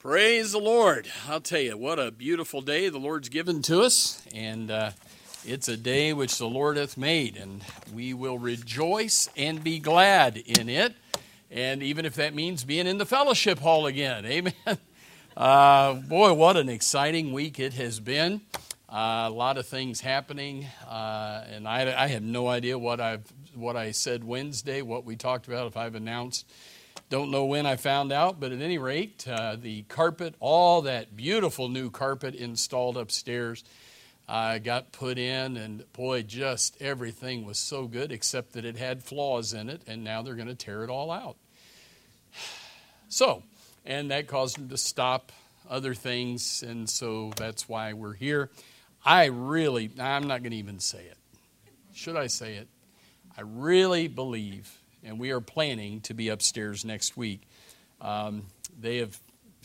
Praise the Lord. I'll tell you, what a beautiful day the Lord's given to us, and it's a day which the Lord hath made, and we will rejoice and be glad in it, and even if that means being in the fellowship hall again, amen. Boy, what an exciting week it has been. A lot of things happening, and I have no idea what I said Wednesday, what we talked about, if I've announced. Don't know when I found out, but at any rate, the carpet, all that beautiful new carpet installed upstairs got put in, and boy, just everything was so good, except that it had flaws in it, and now they're going to tear it all out. So, and that caused them to stop other things, and so that's why we're here. I'm not going to even say it. Should I say it? I really believe, and we are planning to be upstairs next week. They have,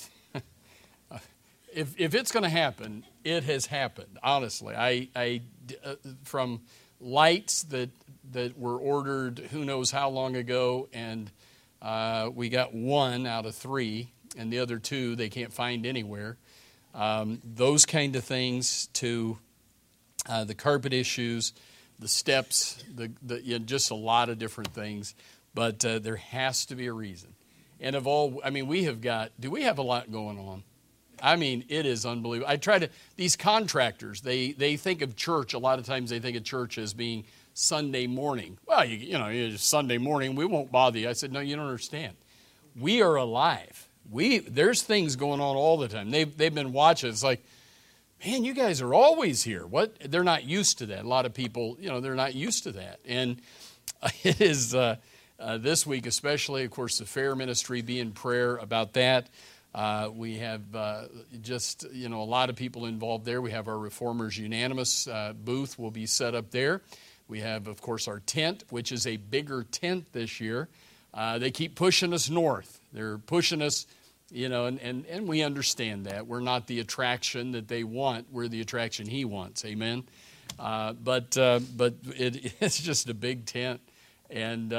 if it's going to happen, it has happened. Honestly, I from lights that were ordered who knows how long ago, and we got 1 out of 3, and the other 2 they can't find anywhere. Those kind of things to the carpet issues. The steps, just a lot of different things, but there has to be a reason. And we have a lot going on. I mean, it is unbelievable. These contractors, they think of church, a lot of times they think of church as being Sunday morning. Well, it's Sunday morning, we won't bother you. I said, no, you don't understand. We are alive. There's things going on all the time. They've been watching. It's like, man, you guys are always here. What? They're not used to that. A lot of people, they're not used to that. And it is this week especially, of course, the fair ministry, be in prayer about that. We have a lot of people involved there. We have our Reformers Unanimous booth will be set up there. We have, of course, our tent, which is a bigger tent this year. They keep pushing us north. They're pushing us. And we understand that. We're not the attraction that they want. We're the attraction he wants. Amen. But it's just a big tent. And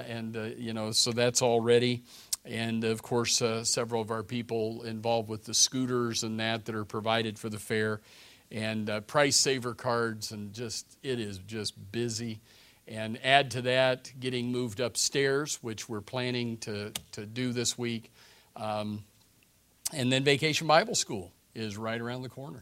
so that's all ready. And, of course, several of our people involved with the scooters and that are provided for the fair. And price saver cards, and it is just busy. And add to that, getting moved upstairs, which we're planning to do this week. And then Vacation Bible School is right around the corner.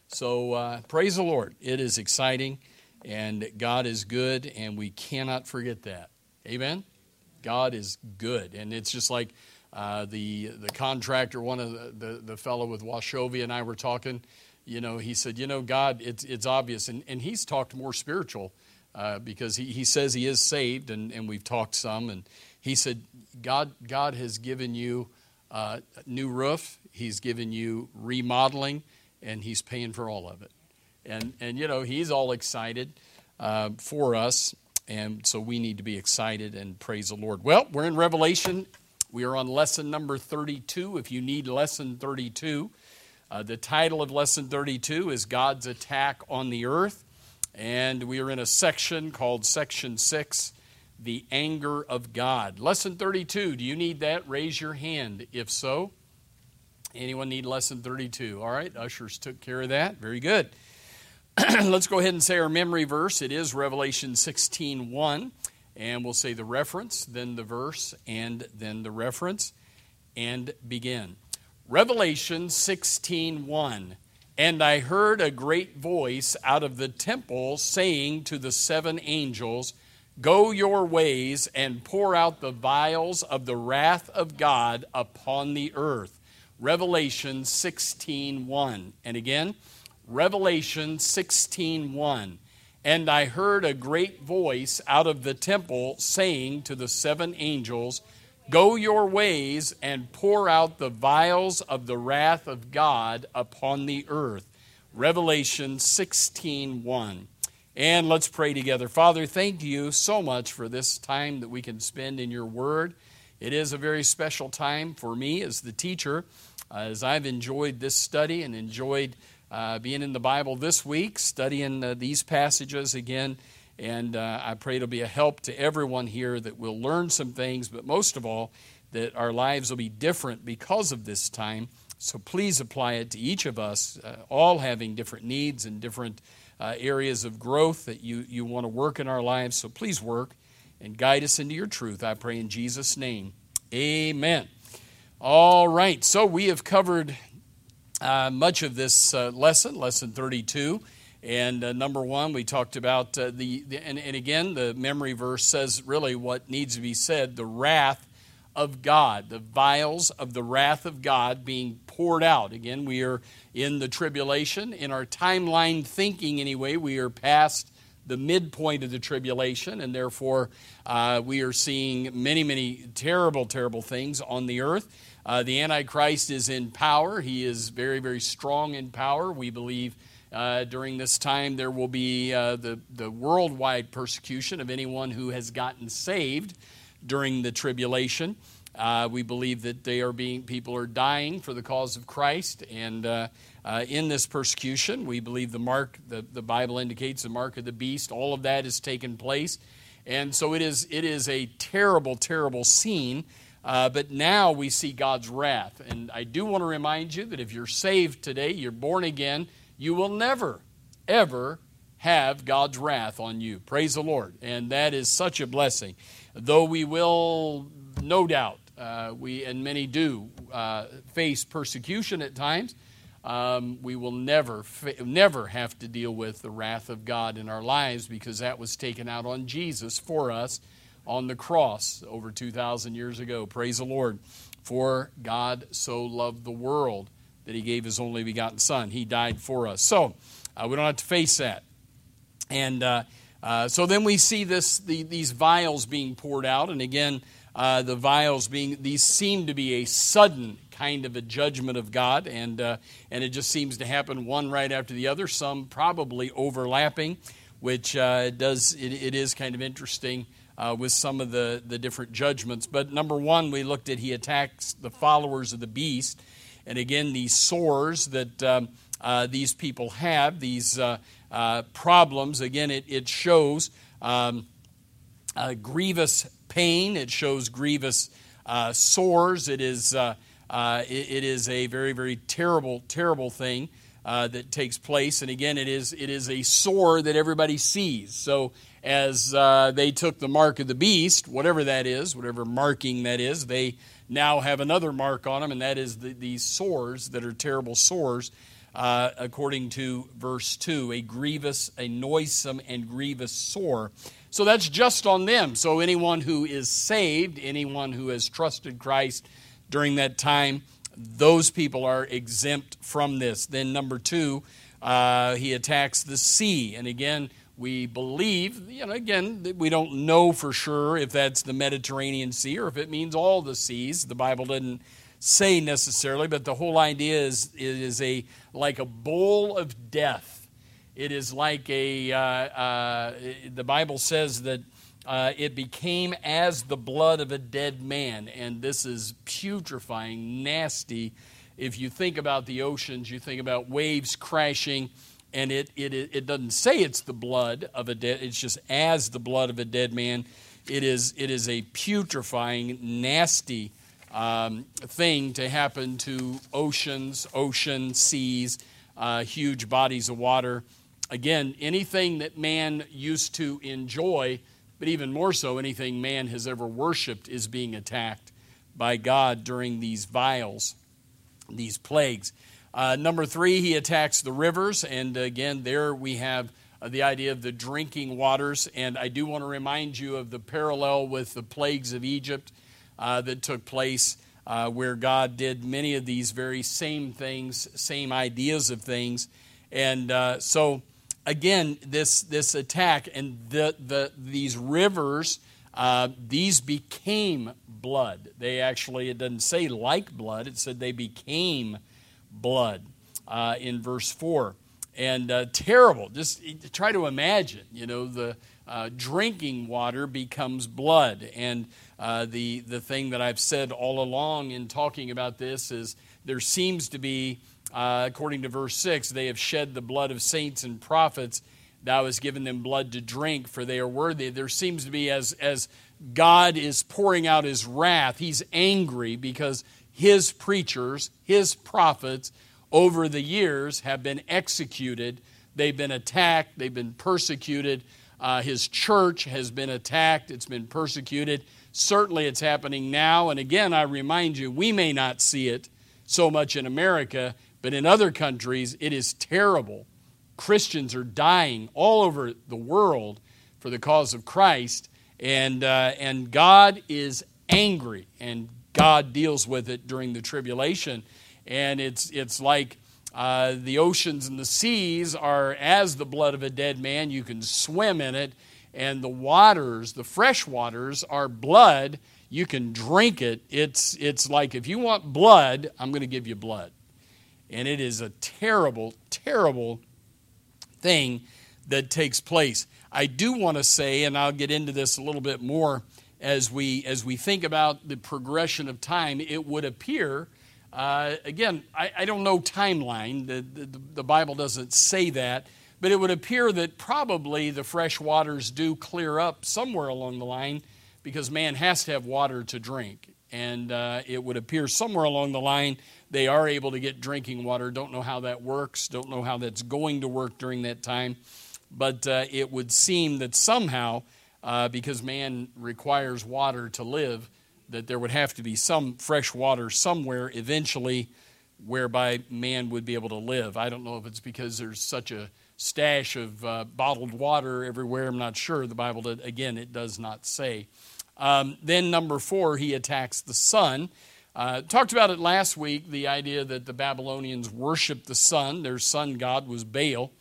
So praise the Lord. It is exciting, and God is good, and we cannot forget that. Amen? God is good. And it's just like the contractor, one of the fellow with Washovia and I were talking, he said, God, it's obvious. And he's talked more spiritual because he says he is saved, and we've talked some. And he said, God has given you new roof, he's given you remodeling, and he's paying for all of it. And he's all excited for us, and so we need to be excited and praise the Lord. Well, we're in Revelation. We are on lesson number 32. If you need lesson 32, the title of lesson 32 is God's Attack on the Earth, and we are in a section called Section 6, The Anger of God. Lesson 32, do you need that? Raise your hand if so. Anyone need lesson 32? All right, ushers took care of that. Very good. Let's go ahead and say our memory verse. It is Revelation 16:1, and we'll say the reference, then the verse, and then the reference, and begin. Revelation 16:1. And I heard a great voice out of the temple saying to the 7 angels, Go your ways and pour out the vials of the wrath of God upon the earth. Revelation 16:1. And again, Revelation 16:1. And I heard a great voice out of the temple saying to the 7 angels, Go your ways and pour out the vials of the wrath of God upon the earth. Revelation 16:1. And let's pray together. Father, thank you so much for this time that we can spend in your word. It is a very special time for me as the teacher, as I've enjoyed this study and enjoyed being in the Bible this week, studying these passages again. And I pray it'll be a help to everyone here, that we'll learn some things, but most of all, that our lives will be different because of this time So please apply it to each of us, all having different needs and different areas of growth that you want to work in our lives. So please work and guide us into your truth. I pray in Jesus' name. Amen. All right, so we have covered much of this lesson 32. And number one, we talked about and again, the memory verse says really what needs to be said, the wrath of God, the vials of the wrath of God being poured out. Again, we are in the tribulation. In our timeline thinking anyway, we are past the midpoint of the tribulation, and therefore we are seeing many, many terrible, terrible things on the earth. The Antichrist is in power. He is very, very strong in power. We believe during this time there will be the worldwide persecution of anyone who has gotten saved during the tribulation. We believe that people are dying for the cause of Christ, and in this persecution, we believe the Bible indicates the mark of the beast. All of that has taken place, and so it is a terrible, terrible scene. But now we see God's wrath, and I do want to remind you that if you're saved today, you're born again, you will never, ever have God's wrath on you. Praise the Lord, and that is such a blessing. Though we will, no doubt, and many do, face persecution at times, we will never have to deal with the wrath of God in our lives, because that was taken out on Jesus for us on the cross over 2,000 years ago. Praise the Lord. For God so loved the world that He gave His only begotten Son. He died for us. So we don't have to face that. And so then we see these vials being poured out. And again, the vials these seem to be a sudden kind of a judgment of God. And it just seems to happen one right after the other, some probably overlapping, which it is kind of interesting with some of the different judgments. But number one, we looked at He attacks the followers of the beast. And again, these sores that these people have, these problems, again, it shows grievous pain. It shows grievous sores. It is a very, very terrible, terrible thing that takes place. And again, it is a sore that everybody sees. So as they took the mark of the beast, whatever that is, whatever marking that is, they now have another mark on them, and that is these sores that are terrible sores, according to verse 2, a noisome and grievous sore. So that's just on them. So anyone who is saved, anyone who has trusted Christ during that time, those people are exempt from this. Then number 2, He attacks the sea. And again, we believe, again, we don't know for sure if that's the Mediterranean Sea or if it means all the seas. The Bible doesn't say necessarily, but the whole idea is it is like a bowl of death. It is like the Bible says that it became as the blood of a dead man, and this is putrefying, nasty. If you think about the oceans, you think about waves crashing, and it doesn't say it's the blood of a dead, it's just as the blood of a dead man. It is a putrefying, nasty thing to happen to ocean, seas, huge bodies of water. Again, anything that man used to enjoy, but even more so, anything man has ever worshipped is being attacked by God during these vials, these plagues. Number 3, He attacks the rivers, and again, there we have the idea of the drinking waters, and I do want to remind you of the parallel with the plagues of Egypt that took place, where God did many of these very same things, same ideas of things, and so again, this attack and these rivers, these became blood. They actually, it doesn't say like blood, it said they became blood in verse 4. And terrible. Just try to imagine, the drinking water becomes blood. And the thing that I've said all along in talking about this is there seems to be, according to verse 6, they have shed the blood of saints and prophets. Thou hast given them blood to drink, for they are worthy. There seems to be, as God is pouring out His wrath, He's angry because his preachers, his prophets, over the years have been executed. They've been attacked. They've been persecuted. His church has been attacked. It's been persecuted. Certainly it's happening now. And again, I remind you, we may not see it so much in America, but in other countries, it is terrible. Christians are dying all over the world for the cause of Christ. And God is angry, and God deals with it during the tribulation. And it's like the oceans and the seas are as the blood of a dead man. You can swim in it. And the waters, the fresh waters, are blood. You can drink it. It's like, if you want blood, I'm going to give you blood. And it is a terrible, terrible thing that takes place. I do want to say, and I'll get into this a little bit more as we think about the progression of time, it would appear, again, I don't know timeline, the Bible doesn't say that, but it would appear that probably the fresh waters do clear up somewhere along the line, because man has to have water to drink. And it would appear somewhere along the line they are able to get drinking water. Don't know how that works, don't know how that's going to work during that time. But it would seem that somehow, because man requires water to live, that there would have to be some fresh water somewhere eventually whereby man would be able to live. I don't know if it's because there's such a stash of bottled water everywhere. I'm not sure. The Bible, again, it does not say. Then number 4, he attacks the sun. Talked about it last week, the idea that the Babylonians worshiped the sun. Their sun god was Baal.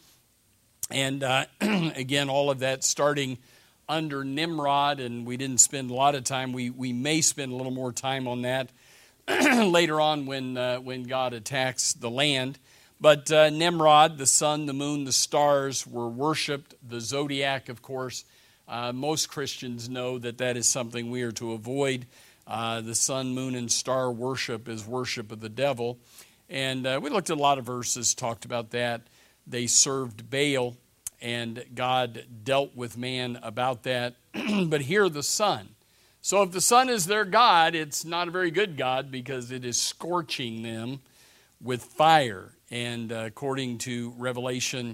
And again, all of that starting under Nimrod, and we didn't spend a lot of time. We may spend a little more time on that later on when God attacks the land. But Nimrod, the sun, the moon, the stars were worshipped. The zodiac, of course. Most Christians know that is something we are to avoid. The sun, moon, and star worship is worship of the devil. And we looked at a lot of verses, talked about that. They served Baal, and God dealt with man about that. But here the sun. So if the sun is their God, it's not a very good God, because it is scorching them with fire. And according to Revelation,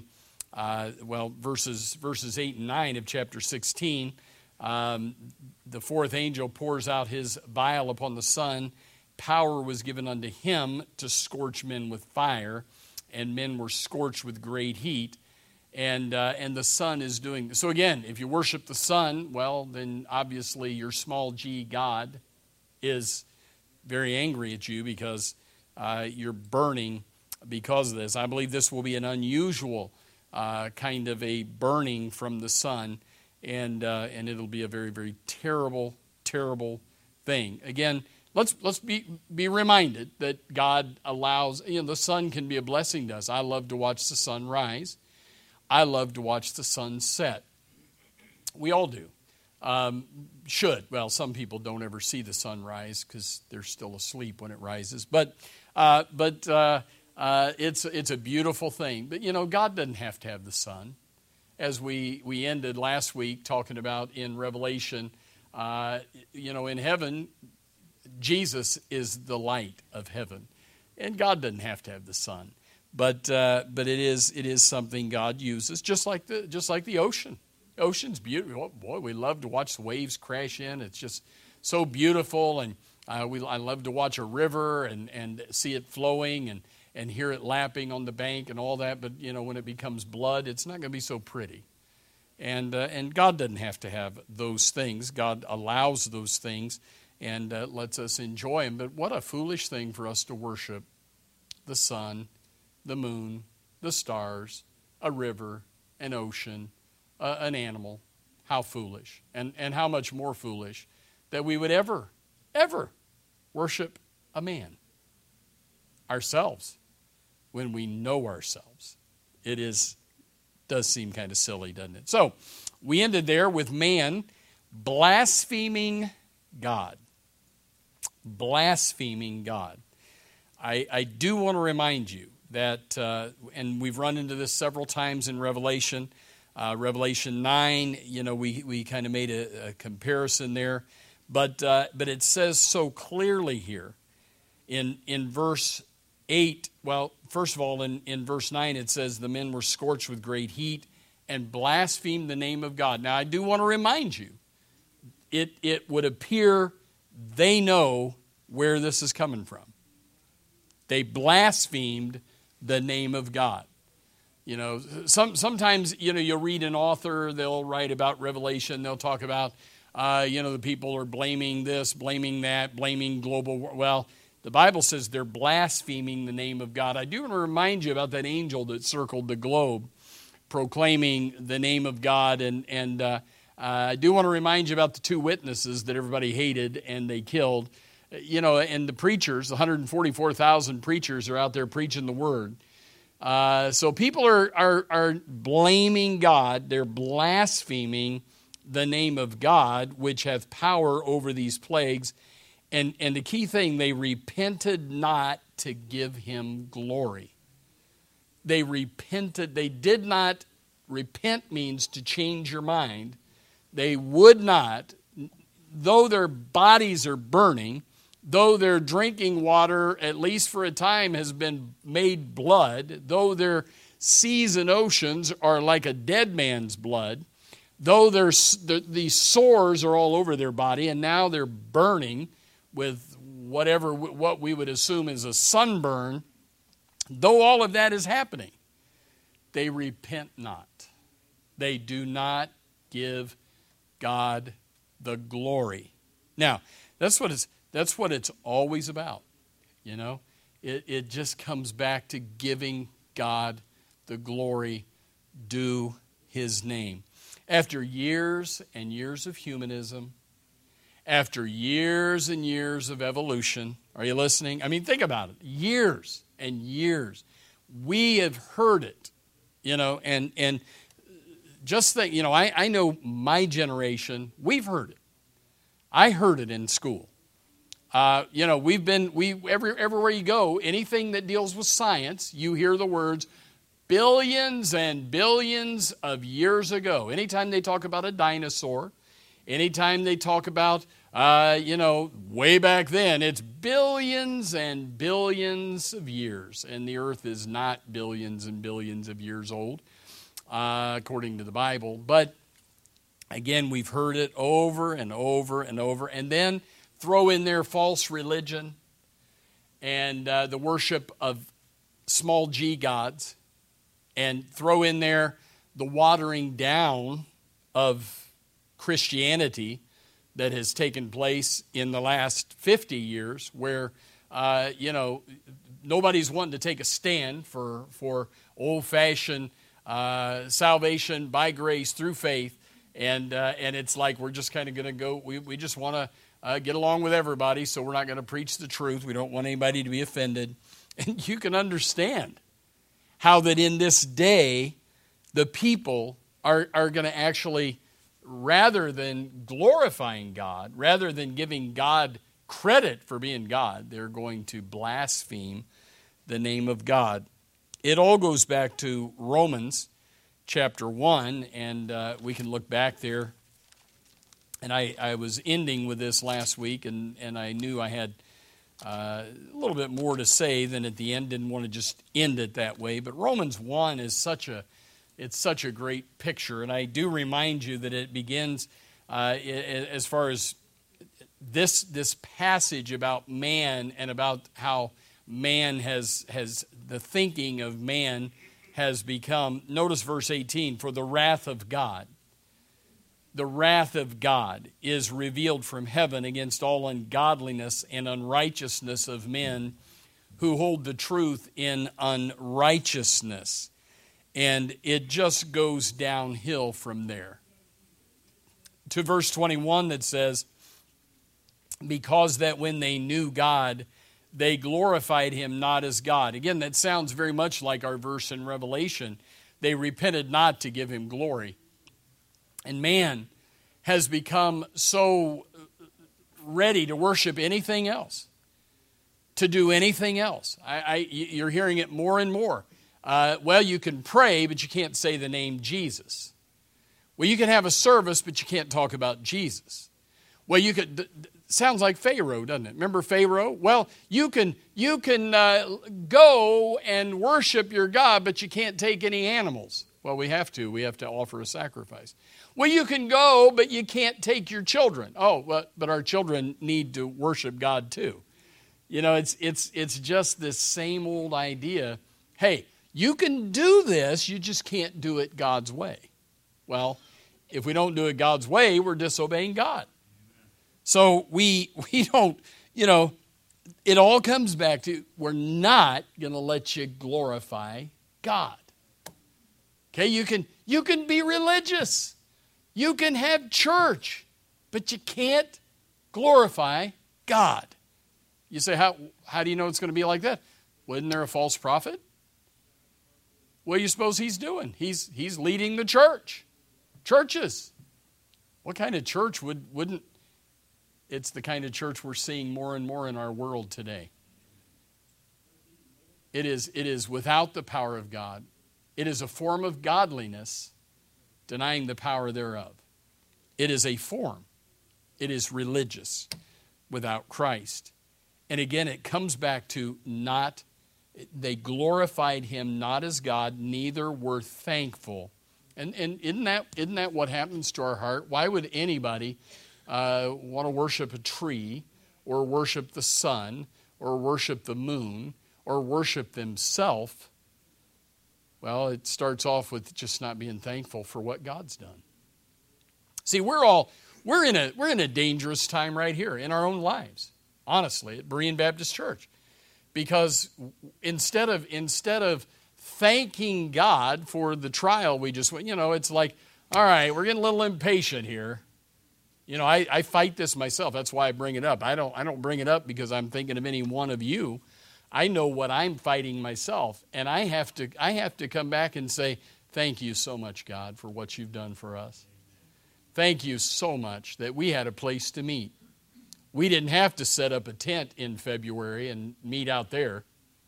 verses 8 and 9 of chapter 16, the fourth angel pours out his vial upon the sun. Power was given unto him to scorch men with fire, and men were scorched with great heat. And the sun is doing. So again, if you worship the sun, well, then obviously your small g God is very angry at you, because you're burning because of this. I believe this will be an unusual kind of a burning from the sun, and it'll be a very, very terrible, terrible thing. Again, let's be reminded that God allows, the sun can be a blessing to us. I love to watch the sun rise. I love to watch the sun set. We all do. Should. Well, some people don't ever see the sun rise because they're still asleep when it rises. But it's a beautiful thing. But, God doesn't have to have the sun. As we ended last week talking about in Revelation, in heaven, Jesus is the light of heaven. And God doesn't have to have the sun. But it is something God uses, just like the ocean. The ocean's beautiful. Oh, boy, we love to watch the waves crash in. It's just so beautiful, and I love to watch a river and see it flowing and hear it lapping on the bank and all that. But when it becomes blood, it's not going to be so pretty. And God doesn't have to have those things. God allows those things and lets us enjoy them. But what a foolish thing for us to worship the sun, the moon, the stars, a river, an ocean, an animal. How foolish. And how much more foolish that we would ever worship a man, ourselves, when we know ourselves. It does seem kind of silly, doesn't it? So we ended there with man blaspheming God. Blaspheming God. I do want to remind you that, and we've run into this several times in Revelation. Revelation 9, we kind of made a comparison there. But it says so clearly here, In verse 8, well, first of all, in verse 9 it says, the men were scorched with great heat and blasphemed the name of God. Now, I do want to remind you, it would appear they know where this is coming from. They blasphemed the name of God. Sometimes, you'll read an author, they'll write about Revelation, they'll talk about, the people are blaming this, blaming that, blaming global war. Well, the Bible says they're blaspheming the name of God. I do want to remind you about that angel that circled the globe, proclaiming the name of God. And I do want to remind you about the two witnesses that everybody hated and they killed. And the preachers, the 144,000 preachers are out there preaching the word. So people are blaming God. They're blaspheming the name of God, which hath power over these plagues. And the key thing, they repented not to give him glory. They repented. They did not. Repent means to change your mind. They would not, though their bodies are burning, though their drinking water, at least for a time, has been made blood, though their seas and oceans are like a dead man's blood, though these sores are all over their body, and now they're burning with what we would assume is a sunburn, though all of that is happening, they repent not. They do not give God the glory. Now, that's what it's always about. It just comes back to giving God the glory due his name. After years and years of humanism, after years and years of evolution, are you listening? I mean, think about it. Years and years. We have heard it, and just think, I know my generation, we've heard it. I heard it in school. Everywhere you go, anything that deals with science, you hear the words billions and billions of years ago. Anytime they talk about a dinosaur, anytime they talk about, way back then, it's billions and billions of years. And the earth is not billions and billions of years old, according to the Bible. But again, we've heard it over and over and over. And then throw in there false religion and the worship of small g gods, and throw in there the watering down of Christianity that has taken place in the last 50 years where, nobody's wanting to take a stand for old-fashioned salvation by grace through faith. And it's like we're just kind of going to go, we just want to get along with everybody, so we're not going to preach the truth. We don't want anybody to be offended. And you can understand how that in this day, the people are going to actually, rather than glorifying God, rather than giving God credit for being God, they're going to blaspheme the name of God. It all goes back to Romans chapter 1, and we can look back there. And I was ending with this last week, and I knew I had a little bit more to say than at the end. Didn't want to just end it that way. But Romans 1 is such a great picture. And I do remind you that it begins as far as this passage about man and about how man has the thinking of man has become. Notice verse 18, for the wrath of God. The wrath of God is revealed from heaven against all ungodliness and unrighteousness of men who hold the truth in unrighteousness. And it just goes downhill from there. To verse 21 that says, because that when they knew God, they glorified him not as God. Again, that sounds very much like our verse in Revelation. They repented not to give him glory. And man has become so ready to worship anything else, to do anything else. You're hearing it more and more. Well, you can pray, but you can't say the name Jesus. Well, you can have a service, but you can't talk about Jesus. Well, sounds like Pharaoh, doesn't it? Remember Pharaoh? Well, you can go and worship your God, but you can't take any animals. Well, we have to. We have to offer a sacrifice. Well, you can go, but you can't take your children. Oh, but our children need to worship God too. You know, it's just this same old idea. Hey, you can do this, you just can't do it God's way. Well, if we don't do it God's way, we're disobeying God. So we don't, it all comes back to we're not going to let you glorify God. Okay, you can be religious. You can have church, but you can't glorify God. You say, how do you know it's going to be like that? Well, isn't there a false prophet? What do you suppose he's doing? He's leading the church. Churches. What kind of church wouldn't... It's the kind of church we're seeing more and more in our world today. It is without the power of God. It is a form of godliness, denying the power thereof. It is a form. It is religious without Christ. And again, it comes back to they glorified him not as God, neither were thankful. And isn't that what happens to our heart? Why would anybody want to worship a tree or worship the sun or worship the moon or worship themselves? Well, it starts off with just not being thankful for what God's done. See, we're in a dangerous time right here in our own lives, honestly, at Berean Baptist Church, because instead of thanking God for the trial we just went, it's like, all right, we're getting a little impatient here. I fight this myself. That's why I bring it up. I don't bring it up because I'm thinking of any one of you. I know what I'm fighting myself, and I have to come back and say, thank you so much, God, for what you've done for us. Thank you so much that we had a place to meet. We didn't have to set up a tent in February and meet out there.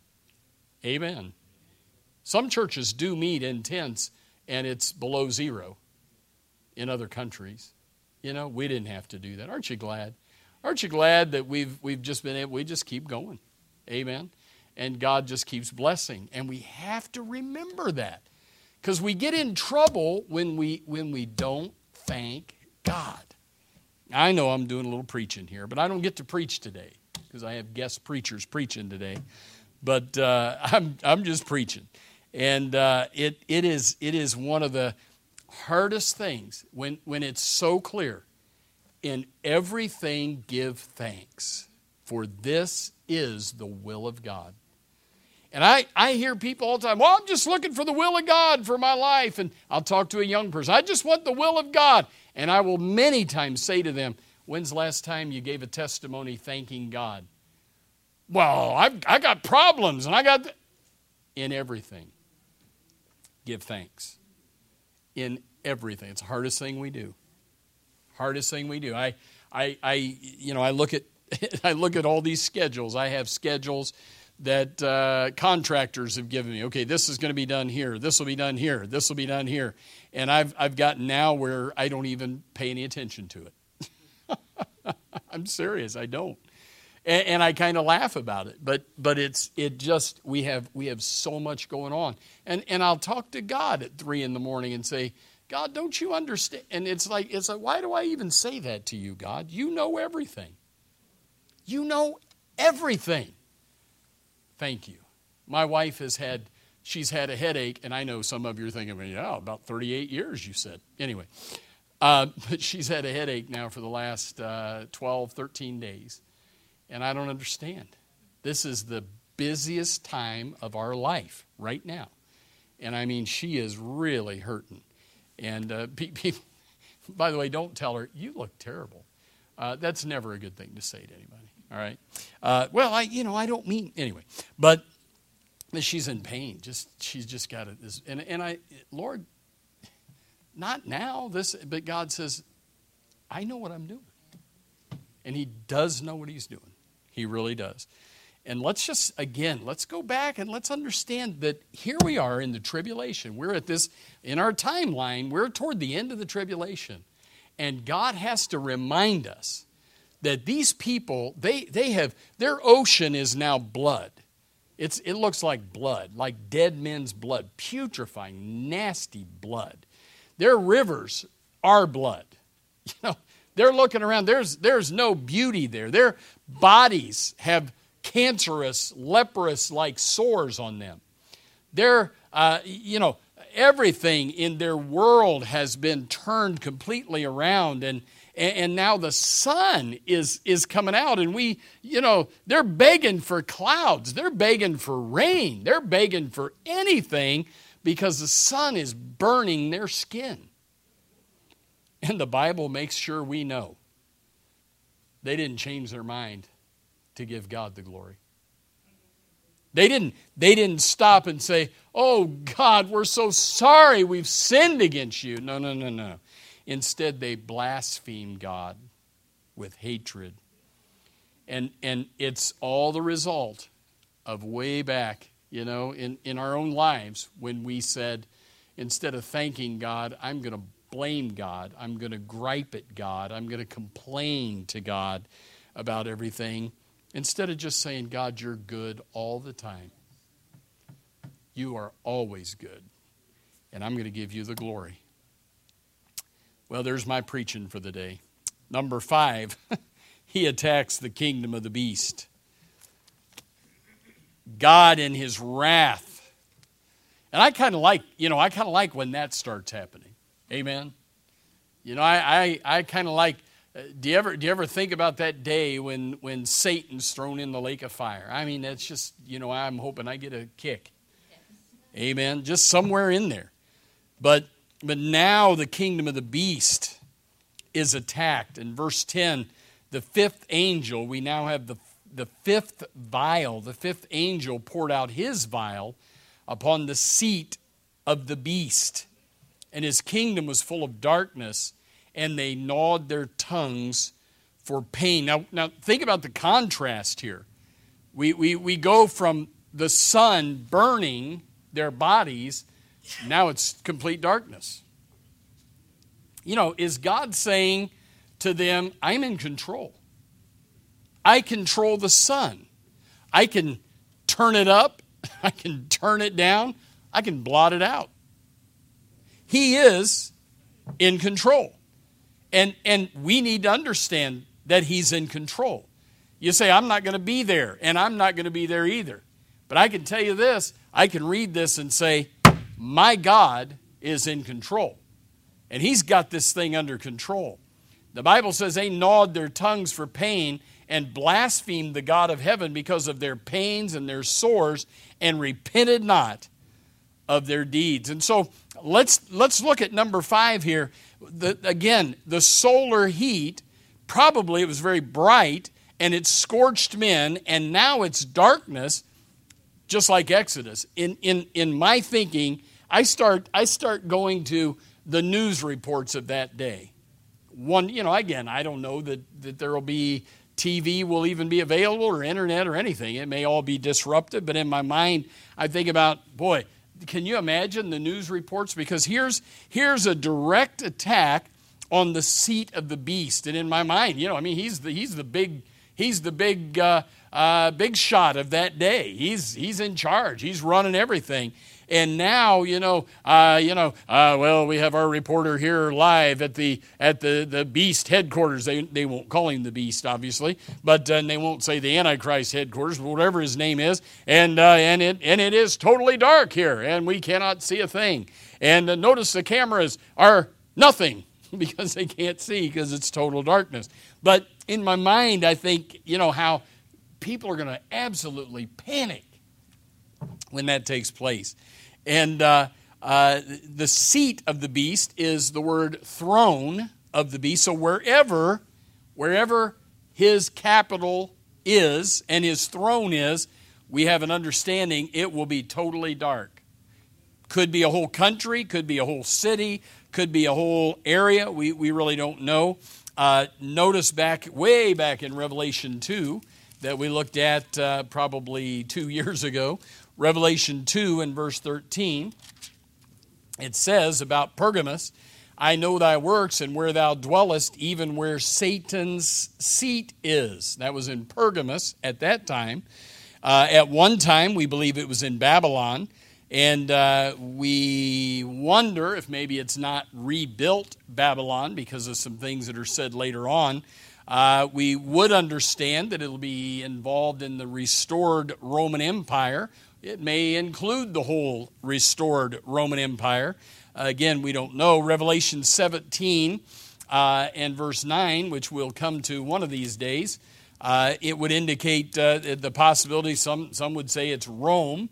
Amen. Some churches do meet in tents, and it's below zero in other countries. We didn't have to do that. Aren't you glad? Aren't you glad that we've just been able, we just keep going? Amen. And God just keeps blessing. And we have to remember that. Because we get in trouble when we don't thank God. I know I'm doing a little preaching here, but I don't get to preach today because I have guest preachers preaching today. But I'm just preaching. And it is one of the hardest things when it's so clear. In everything give thanks, for this is the will of God. And I hear people all the time, well, I'm just looking for the will of God for my life. And I'll talk to a young person, I just want the will of God. And I will many times say to them, when's the last time you gave a testimony thanking God? Well, I got problems, and I got... In everything, give thanks. In everything. It's the hardest thing we do. Hardest thing we do. I look at I look at all these schedules. I have schedules that contractors have given me. Okay, this is going to be done here. This will be done here. This will be done here. And I've gotten now where I don't even pay any attention to it. I'm serious. I don't. And I kind of laugh about it. But we have so much going on. And I'll talk to God at 3 a.m. and say, God, don't you understand? And it's like, why do I even say that to you, God? You know everything. You know everything. Thank you. My wife she's had a headache, and I know some of you are thinking, yeah, about 38 years, you said. Anyway, but she's had a headache now for the last 12, 13 days, and I don't understand. This is the busiest time of our life right now, and I mean, she is really hurting. And people, by the way, don't tell her, you look terrible. That's never a good thing to say to anybody. All right. Well, I don't mean anyway. But she's in pain. She's just got this. And Lord, not now. But God says, I know what I'm doing, and He does know what He's doing. He really does. And let's go back and let's understand that here we are in the tribulation. We're at this, in our timeline, we're toward the end of the tribulation. And God has to remind us that these people, they have, their ocean is now blood. It looks like blood, like dead men's blood, putrefying, nasty blood. Their rivers are blood. You know, they're looking around. There's no beauty there. Their bodies have cancerous, leprous-like sores on them. Everything in their world has been turned completely around, and now the sun is coming out, and they're begging for clouds. They're begging for rain. They're begging for anything because the sun is burning their skin. And the Bible makes sure we know they didn't change their mind to give God the glory. They didn't stop and say, "Oh God, we're so sorry we've sinned against you." No. Instead, they blasphemed God with hatred. And it's all the result of way back, in our own lives when we said, instead of thanking God, I'm going to blame God. I'm going to gripe at God. I'm going to complain to God about everything. Instead of just saying, God, you're good all the time. You are always good. And I'm going to give you the glory. Well, there's my preaching for the day. Number 5, he attacks the kingdom of the beast. God in his wrath. And I kind of like when that starts happening. Amen. I kind of like, do you ever think about that day when Satan's thrown in the lake of fire? I mean, that's just, I'm hoping I get a kick. Amen. Just somewhere in there. But now the kingdom of the beast is attacked. In verse 10, the fifth angel, we now have the fifth vial. The fifth angel poured out his vial upon the seat of the beast. And his kingdom was full of darkness, and they gnawed their tongues for pain. Now think about the contrast here. We go from the sun burning their bodies, now it's complete darkness. Is God saying to them, I'm in control. I control the sun. I can turn it up. I can turn it down. I can blot it out. He is in control. And we need to understand that he's in control. You say, I'm not going to be there, and I'm not going to be there either. But I can tell you this, I can read this and say, my God is in control. And he's got this thing under control. The Bible says they gnawed their tongues for pain and blasphemed the God of heaven because of their pains and their sores, and repented not of their deeds. And so let's look at number 5 here. Again, the solar heat, probably it was very bright, and it scorched men, and now it's darkness, just like Exodus. In my thinking, I start going to the news reports of that day. Again, I don't know that there will be TV will even be available, or internet or anything. It may all be disrupted, but in my mind, I think about, boy, can you imagine the news reports? Because here's a direct attack on the seat of the beast, and in my mind, he's the big shot of that day. He's in charge. He's running everything. And now, we have our reporter here live at the beast headquarters. They won't call him the beast, obviously, but they won't say the Antichrist headquarters, whatever his name is. And it is totally dark here, and we cannot see a thing. And notice the cameras are nothing because they can't see because it's total darkness. But in my mind, I think, how people are going to absolutely panic when that takes place. And the seat of the beast is the word throne of the beast. So wherever his capital is and his throne is, we have an understanding it will be totally dark. Could be a whole country, could be a whole city, could be a whole area. We really don't know. Notice way back in Revelation 2 that we looked at probably 2 years ago. Revelation 2 and verse 13, it says about Pergamos, I know thy works and where thou dwellest, even where Satan's seat is. That was in Pergamos at that time. At one time, we believe it was in Babylon. And we wonder if maybe it's not rebuilt Babylon because of some things that are said later on. We would understand that it'll be involved in the restored Roman Empire. It may include the whole restored Roman Empire. Again, we don't know. Revelation 17 and verse 9, which we'll come to one of these days, it would indicate the possibility, some would say it's Rome,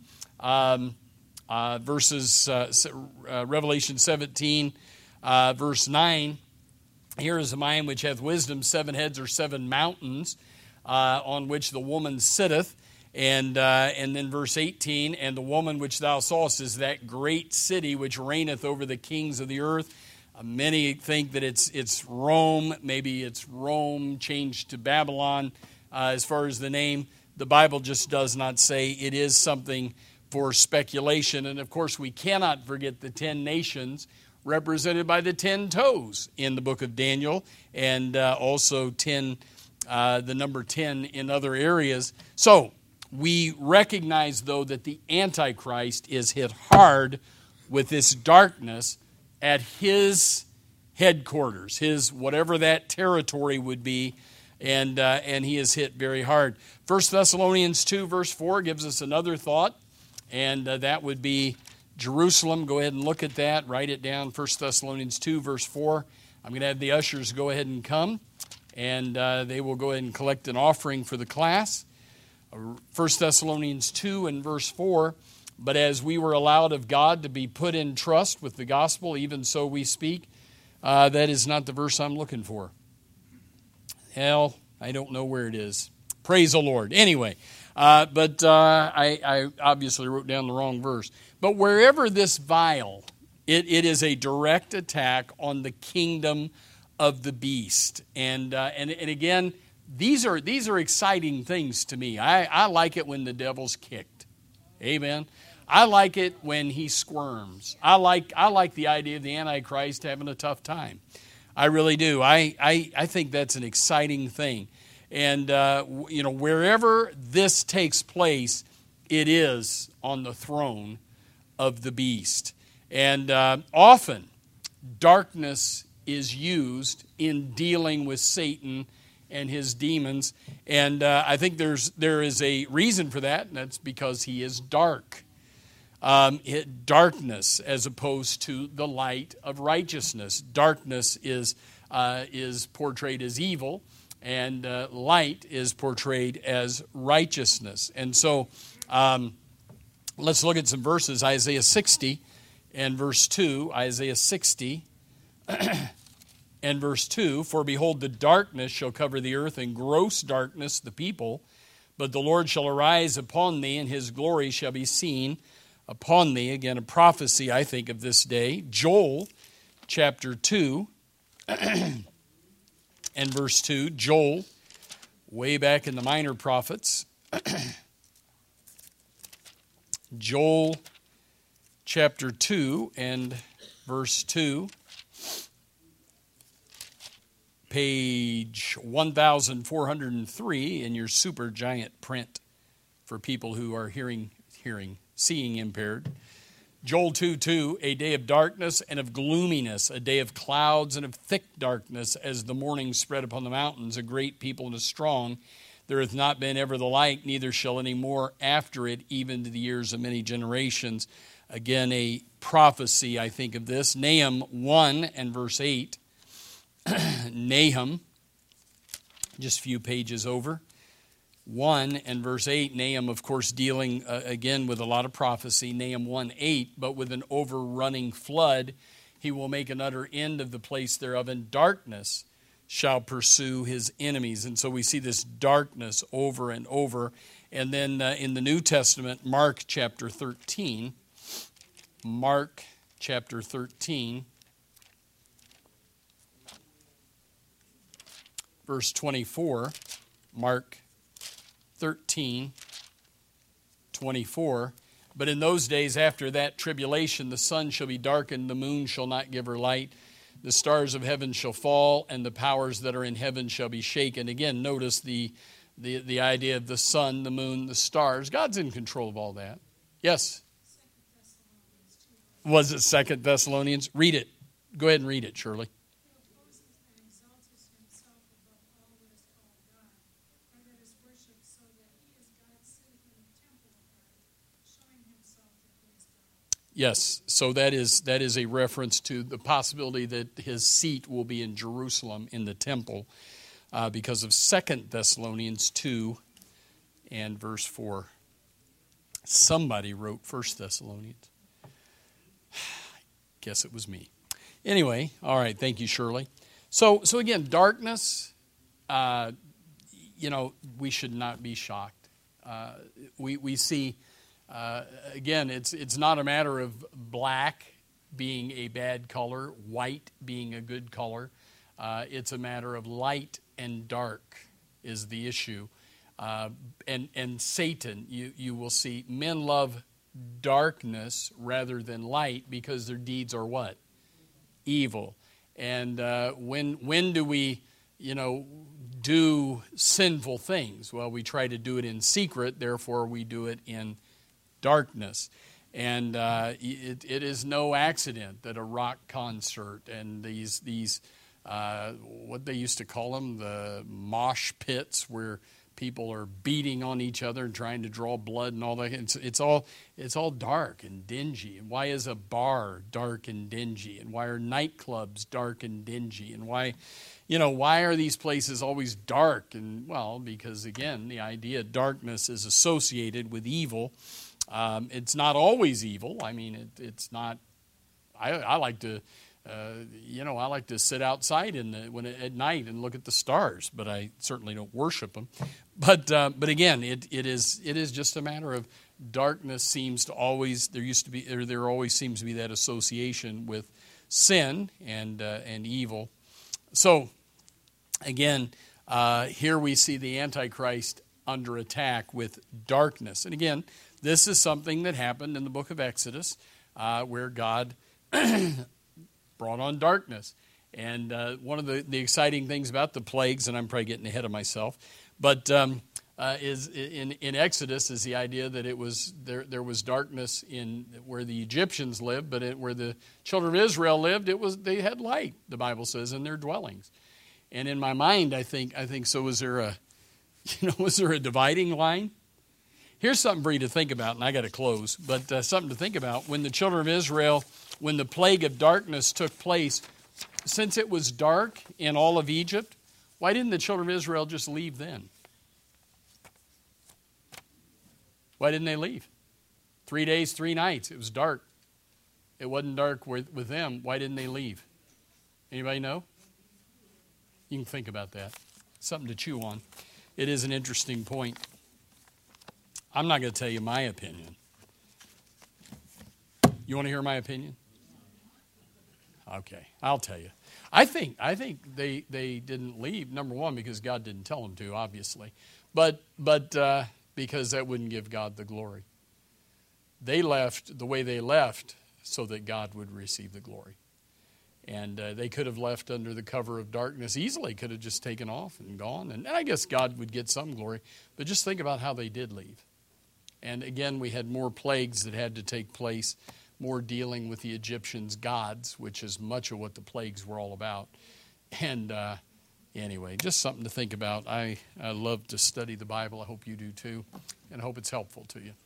verses Revelation 17, verse 9. Here is a mind which hath wisdom. 7 heads are 7 mountains on which the woman sitteth. And then verse 18, and the woman which thou sawest is that great city which reigneth over the kings of the earth. Many think that it's Rome. Maybe it's Rome changed to Babylon as far as the name. The Bible just does not say. It is something for speculation. And of course, we cannot forget the 10 nations represented by the 10 toes in the book of Daniel, and also the number 10 in other areas. So we recognize, though, that the Antichrist is hit hard with this darkness at his headquarters, his whatever that territory would be, and he is hit very hard. 1 Thessalonians 2, verse 4 gives us another thought, and that would be Jerusalem. Go ahead and look at that. Write it down, 1 Thessalonians 2, verse 4. I'm going to have the ushers go ahead and come, and they will go ahead and collect an offering for the class. 1 Thessalonians 2 and verse 4, but as we were allowed of God to be put in trust with the gospel, even so we speak. That is not the verse I'm looking for. Hell, I don't know where it is. Praise the Lord. Anyway, but I obviously wrote down the wrong verse. But wherever this vial, it is a direct attack on the kingdom of the beast. And again, these are exciting things to me. I like it when the devil's kicked. Amen. I like it when he squirms. I like the idea of the Antichrist having a tough time. I really do. I think that's an exciting thing. And wherever this takes place, it is on the throne of the beast. And often darkness is used in dealing with Satan and his demons, and I think there is a reason for that, and that's because he is dark. Darkness as opposed to the light of righteousness. Darkness is portrayed as evil, and light is portrayed as righteousness. And so let's look at some verses. Isaiah 60 and verse 2. Isaiah 60 and verse 2, for behold, the darkness shall cover the earth, and gross darkness the people. But the Lord shall arise upon thee, and his glory shall be seen upon thee. Again, a prophecy, I think, of this day. Joel chapter 2 and verse 2. Joel, way back in the minor prophets. Joel chapter 2 and verse 2. Page 1403 in your super giant print for people who are seeing impaired. Joel 2:2, a day of darkness and of gloominess, a day of clouds and of thick darkness, as the morning spread upon the mountains, a great people and a strong. There hath not been ever the like, neither shall any more after it, even to the years of many generations. Again, a prophecy, I think, of this. Nahum 1 and verse 8. Nahum, just a few pages over, 1 and verse 8. Nahum, of course, dealing again with a lot of prophecy. Nahum 1:8, but with an overrunning flood, he will make an utter end of the place thereof, and darkness shall pursue his enemies. And so we see this darkness over and over. And then in the New Testament, Mark chapter 13. Mark chapter 13. Verse 24, Mark 13, 24. But in those days after that tribulation, the sun shall be darkened, the moon shall not give her light, the stars of heaven shall fall, and the powers that are in heaven shall be shaken. Again, notice the idea of the sun, the moon, the stars. God's in control of all that. Yes? Was it 2 Thessalonians? Read it. Go ahead and read it, Shirley. Yes, so that is a reference to the possibility that his seat will be in Jerusalem in the temple because of 2 Thessalonians 2 and verse 4. Somebody wrote 1 Thessalonians. Guess it was me. Anyway, all right, thank you, Shirley. So again, darkness, we should not be shocked. We see... again, it's not a matter of black being a bad color, white being a good color. It's a matter of light and dark is the issue. And Satan, you will see, men love darkness rather than light because their deeds are what? Evil. And when do we, do sinful things? Well, we try to do it in secret, therefore we do it in darkness. And it is no accident that a rock concert and these what they used to call them, the mosh pits, where people are beating on each other and trying to draw blood and all that. It's all dark and dingy. And why is a bar dark and dingy? And why are nightclubs dark and dingy? And why are these places always dark? And well, because again, the idea of darkness is associated with evil. It's not always evil. I mean, it's not. I like to, I like to sit outside at night and look at the stars, but I certainly don't worship them. But again, it is just a matter of darkness seems to always there always seems to be that association with sin and evil. So again, here we see the Antichrist under attack with darkness, and again. This is something that happened in the book of Exodus where God brought on darkness. And one of the exciting things about the plagues, and I'm probably getting ahead of myself, but is in Exodus is the idea that it was there was darkness in where the Egyptians lived, but where the children of Israel lived, they had light, the Bible says, in their dwellings. And in my mind, I think so. Was there a dividing line? Here's something for you to think about, and I got to close, but something to think about. When the children of Israel, when the plague of darkness took place, since it was dark in all of Egypt, why didn't the children of Israel just leave then? Why didn't they leave? 3 days, 3 nights. It was dark. It wasn't dark with them. Why didn't they leave? Anybody know? You can think about that. Something to chew on. It is an interesting point. I'm not going to tell you my opinion. You want to hear my opinion? Okay, I'll tell you. I think they didn't leave, number one, because God didn't tell them to, obviously. But because that wouldn't give God the glory. They left the way they left so that God would receive the glory. And they could have left under the cover of darkness easily, could have just taken off and gone. And I guess God would get some glory. But just think about how they did leave. And again, we had more plagues that had to take place, more dealing with the Egyptians' gods, which is much of what the plagues were all about. And anyway, just something to think about. I love to study the Bible. I hope you do too. And I hope it's helpful to you.